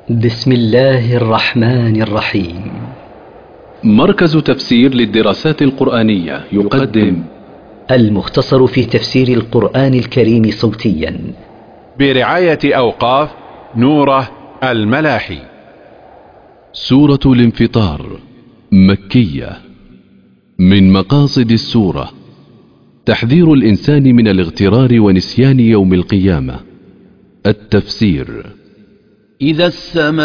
بسم الله الرحمن الرحيم. مركز تفسير للدراسات القرآنية يقدم المختصر في تفسير القرآن الكريم صوتيا برعاية أوقاف نوره الملاحي. سورة الانفطار مكية. من مقاصد السورة تحذير الإنسان من الاغترار ونسيان يوم القيامة. التفسير: إذا السماء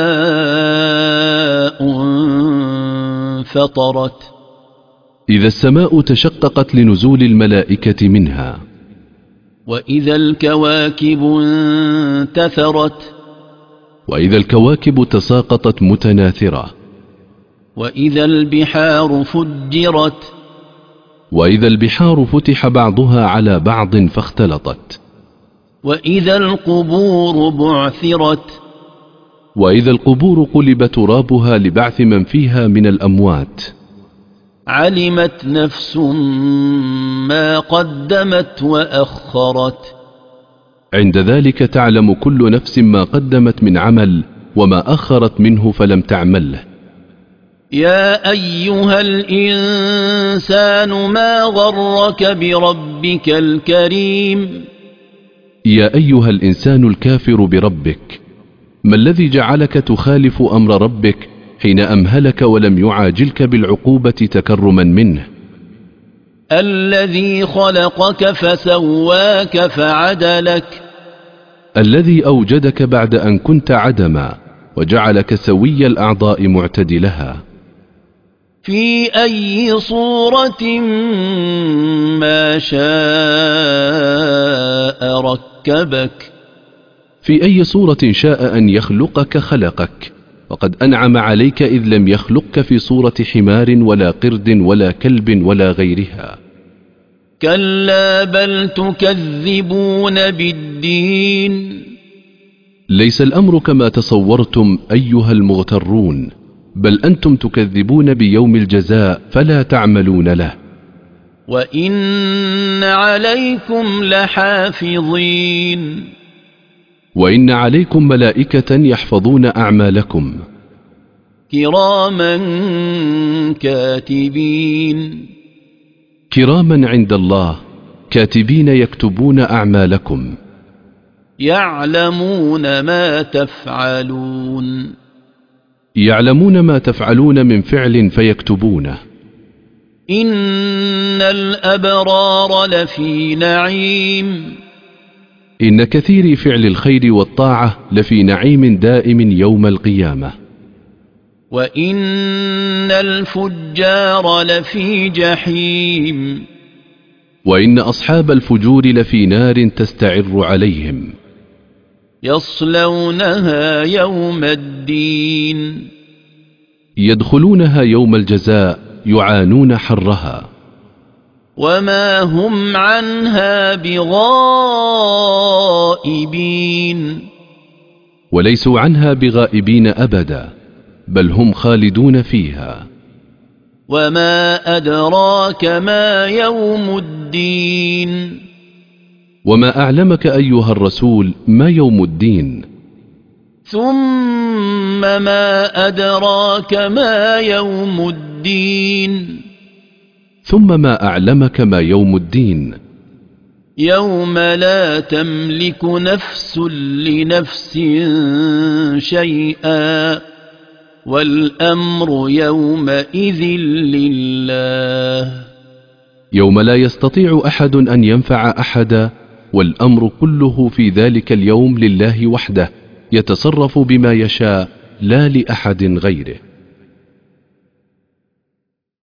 انفطرت، إذا السماء تشققت لنزول الملائكة منها. وإذا الكواكب انتثرت، وإذا الكواكب تساقطت متناثرة. وإذا البحار فجرت، وإذا البحار فتح بعضها على بعض فاختلطت. وإذا القبور بعثرت، وإذا القبور قلب ترابها لبعث من فيها من الأموات. علمت نفس ما قدمت وأخرت، عند ذلك تعلم كل نفس ما قدمت من عمل وما أخرت منه فلم تعمله. يا أيها الإنسان ما غرك بربك الكريم. يا أيها الإنسان الكافر بربك، ما الذي جعلك تخالف أمر ربك حين أمهلك ولم يعاجلك بالعقوبة تكرما منه؟ الذي خلقك فسواك فعدلك، الذي أوجدك بعد أن كنت عدما وجعلك سوي الأعضاء معتدلها. في أي صورة ما شاء ركبك، في أي صورة شاء أن يخلقك خلقك، وقد أنعم عليك إذ لم يخلقك في صورة حمار ولا قرد ولا كلب ولا غيرها. كلا بل تكذبون بالدين. ليس الأمر كما تصورتم أيها المغترون، بل أنتم تكذبون بيوم الجزاء فلا تعملون له. وإن عليكم لحافظين، وإن عليكم ملائكة يحفظون أعمالكم. كراما كاتبين، كراما عند الله كاتبين يكتبون أعمالكم. يعلمون ما تفعلون، يعلمون ما تفعلون من فعل فيكتبونه. إن الأبرار لفي نعيم، إن كثير فعل الخير والطاعة لفي نعيم دائم يوم القيامة. وإن الفجار لفي جحيم، وإن أصحاب الفجور لفي نار تستعر عليهم. يصلونها يوم الدين، يدخلونها يوم الجزاء يعانون حرها. وما هم عنها بغائبين، وليسوا عنها بغائبين أبدا، بل هم خالدون فيها. وما أدراك ما يوم الدين. وما أعلمك أيها الرسول ما يوم الدين. ثم ما أدراك ما يوم الدين. ثم ما أعلمك ما يوم الدين. يوم لا تملك نفس لنفس شيئا، والأمر يومئذ لله. يوم لا يستطيع أحد أن ينفع أحدا، والأمر كله في ذلك اليوم لله وحده، يتصرف بما يشاء لا لأحد غيره.